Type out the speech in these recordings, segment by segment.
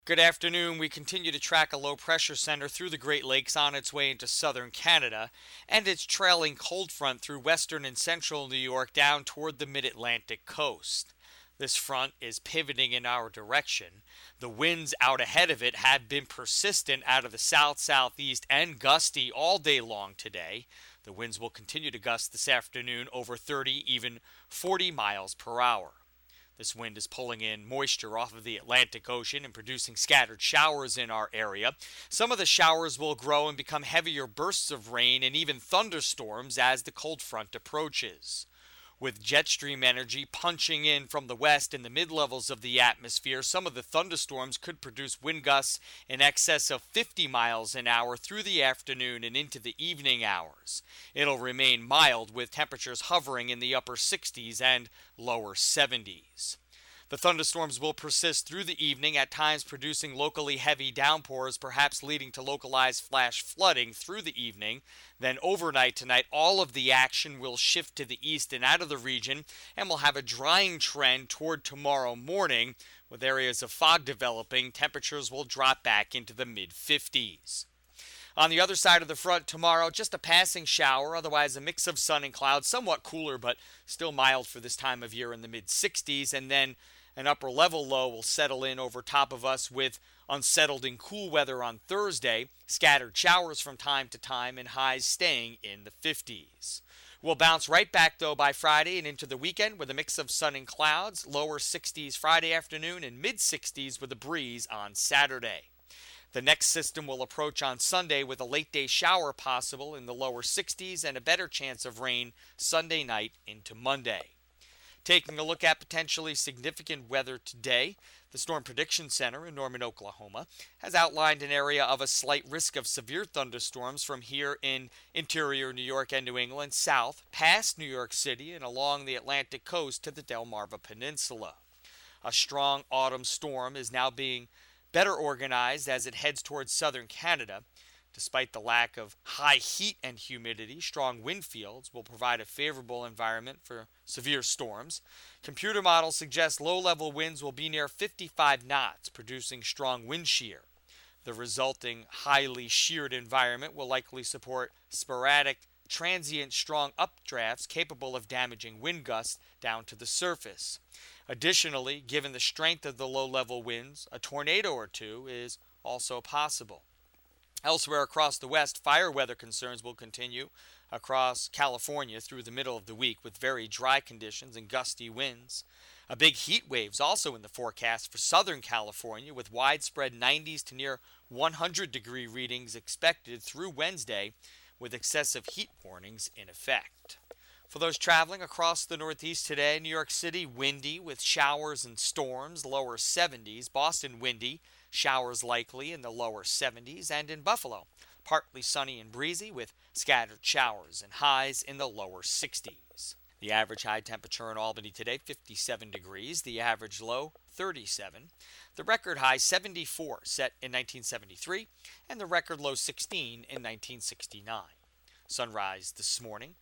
Good afternoon. We continue to track a low pressure center through the Great Lakes on its way into southern Canada, and its trailing cold front through western and central New York down toward the mid Atlantic coast. This front is pivoting in our direction. The winds out ahead of it have been persistent out of the south southeast and gusty all day long today. The winds will continue to gust this afternoon over 30, even 40 miles per hour. This wind is pulling in moisture off of the Atlantic Ocean and producing scattered showers in our area. Some of the showers will grow and become heavier bursts of rain and even thunderstorms as the cold front approaches. With jet stream energy punching in from the west in the mid-levels of the atmosphere, some of the thunderstorms could produce wind gusts in excess of 50 miles an hour through the afternoon and into the evening hours. It'll remain mild with temperatures hovering in the upper 60s and lower 70s. The thunderstorms will persist through the evening, at times producing locally heavy downpours, perhaps leading to localized flash flooding through the evening. Then overnight tonight, all of the action will shift to the east and out of the region, and we'll have a drying trend toward tomorrow morning. With areas of fog developing, temperatures will drop back into the mid-50s. On the other side of the front tomorrow, just a passing shower, otherwise a mix of sun and clouds, somewhat cooler but still mild for this time of year in the mid-60s, and then an upper level low will settle in over top of us with unsettled and cool weather on Thursday, scattered showers from time to time, and highs staying in the 50s. We'll bounce right back though by Friday and into the weekend with a mix of sun and clouds, lower 60s Friday afternoon and mid 60s with a breeze on Saturday. The next system will approach on Sunday with a late day shower possible in the lower 60s and a better chance of rain Sunday night into Monday. Taking a look at potentially significant weather today, the Storm Prediction Center in Norman, Oklahoma, has outlined an area of a slight risk of severe thunderstorms from here in interior New York and New England south, past New York City and along the Atlantic coast to the Delmarva Peninsula. A strong autumn storm is now being better organized as it heads towards southern Canada. Despite the lack of high heat and humidity, strong wind fields will provide a favorable environment for severe storms. Computer models suggest low-level winds will be near 55 knots, producing strong wind shear. The resulting highly sheared environment will likely support sporadic, transient strong updrafts capable of damaging wind gusts down to the surface. Additionally, given the strength of the low-level winds, a tornado or two is also possible. Elsewhere across the west, fire weather concerns will continue across California through the middle of the week with very dry conditions and gusty winds. A big heat wave is also in the forecast for Southern California with widespread 90s to near 100-degree readings expected through Wednesday with excessive heat warnings in effect. For those traveling across the Northeast today, New York City windy with showers and storms, lower 70s. Boston windy, showers likely in the lower 70s. And in Buffalo, partly sunny and breezy with scattered showers and highs in the lower 60s. The average high temperature in Albany today, 57 degrees. The average low, 37. The record high, 74, set in 1973. And the record low, 16 in 1969. Sunrise this morning,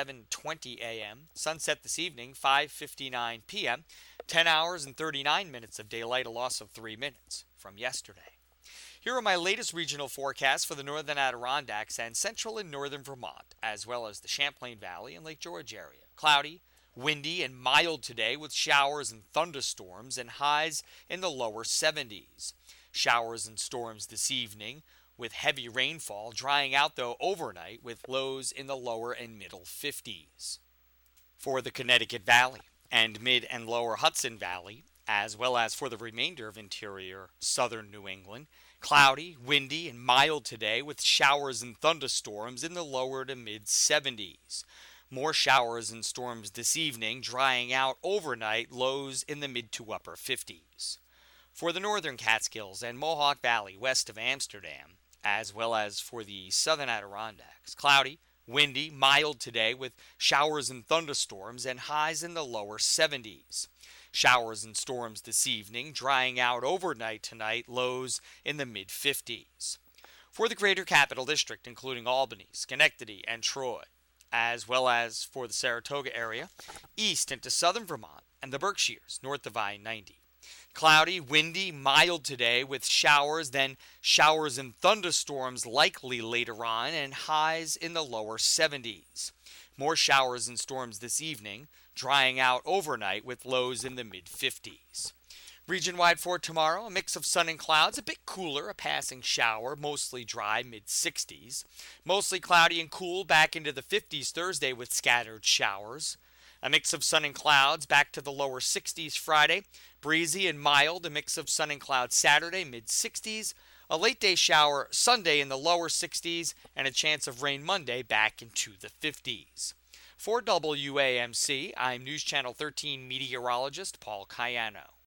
7:20 a.m. Sunset this evening, 5:59 p.m. 10 hours and 39 minutes of daylight, a loss of 3 minutes from yesterday. Here are my latest regional forecasts for the northern Adirondacks and central and northern Vermont, as well as the Champlain Valley and Lake George area. Cloudy, windy, and mild today with showers and thunderstorms and highs in the lower 70s. Showers and storms this evening, with heavy rainfall, drying out though overnight with lows in the lower and middle 50s. For the Connecticut Valley and mid and lower Hudson Valley, as well as for the remainder of interior southern New England, cloudy, windy, and mild today with showers and thunderstorms in the lower to mid 70s. More showers and storms this evening, drying out overnight, lows in the mid to upper 50s. For the northern Catskills and Mohawk Valley west of Amsterdam, as well as for the southern Adirondacks, cloudy, windy, mild today with showers and thunderstorms and highs in the lower 70s. Showers and storms this evening, drying out overnight tonight, lows in the mid-50s. For the greater capital district, including Albany, Schenectady, and Troy, as well as for the Saratoga area, east into southern Vermont, and the Berkshires, north of I-90. Cloudy, windy, mild today with showers, then showers and thunderstorms likely later on, and highs in the lower 70s. More showers and storms this evening, drying out overnight with lows in the mid 50s. Region-wide for tomorrow, a mix of sun and clouds, a bit cooler, a passing shower, mostly dry, mid 60s. Mostly cloudy and cool, back into the 50s Thursday with scattered showers. A mix of sun and clouds, back to the lower 60s Friday. Breezy and mild, a mix of sun and clouds Saturday, mid 60s. A late day shower Sunday in the lower 60s, and a chance of rain Monday back into the 50s. For WAMC, I'm News Channel 13 meteorologist Paul Cayano.